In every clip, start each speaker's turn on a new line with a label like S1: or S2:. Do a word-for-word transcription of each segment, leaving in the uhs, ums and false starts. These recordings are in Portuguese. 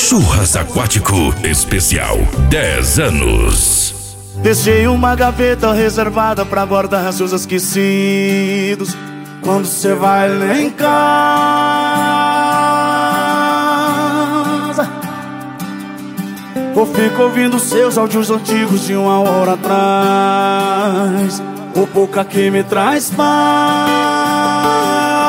S1: Churras Aquático Especial dez anos.
S2: Deixei uma gaveta reservada pra guardar seus esquecidos. Quando cê vai lá em casa, ou fico ouvindo seus áudios antigos de uma hora atrás, ou boca que me traz paz.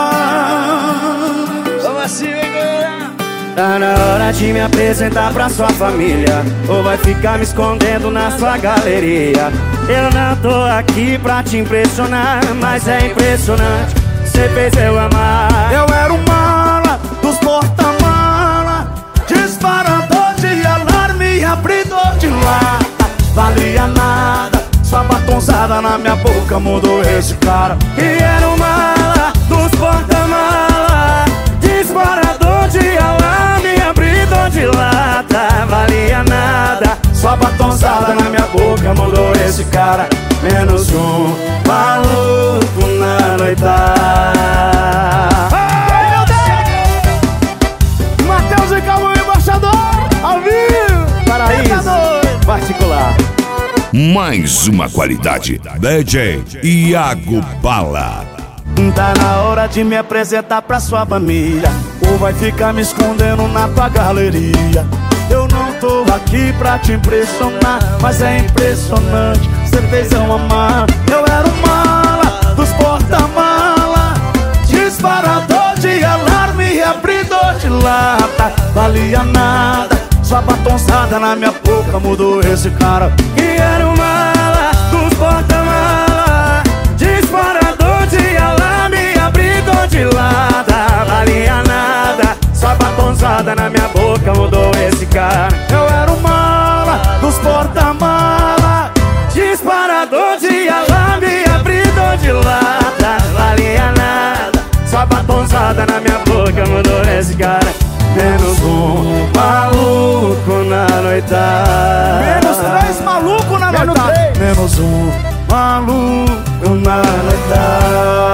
S3: Vamos assim, galera.
S2: Tá na hora de me apresentar pra sua família, ou vai ficar me escondendo na sua galeria. Eu não tô aqui pra te impressionar, mas é impressionante, cê fez eu amar. Eu era o mala dos porta-mala, disparador de alarme, abridor de lata. Valia nada, sua batonzada na minha boca mudou esse cara. E era o mala dos porta-mala, disparador de alarme, abridor de lata. Valia nada, sua batonzada na minha boca mudou esse cara. Menos um maluco na noitada. Ai, meu Deus! Matheus e Calma, embaixador, ao vivo, Paraíso particular.
S1: Mais uma qualidade, D J Iago Bala.
S2: Tá na hora de me apresentar pra sua família, ou vai ficar me escondendo na tua galeria. Eu não tô aqui pra te impressionar, mas é impressionante, cê fez eu amar. Eu era o mala dos porta-mala, disparador de alarme, abridor de lata. Valia nada, sua batonzada na minha boca mudou esse cara. E era o mala dos porta-mala, disparador de alarme, abridor de lata. Valia nada, sua batonzada na minha boca mudou esse cara. Eu era o mala dos porta-mala, disparador de alarme, abridor de lata. Valia nada, sua batonzada na minha boca mudou esse cara. Menos um maluco na noitada. Menos três maluco na noitada. Menos um maluco na noitada.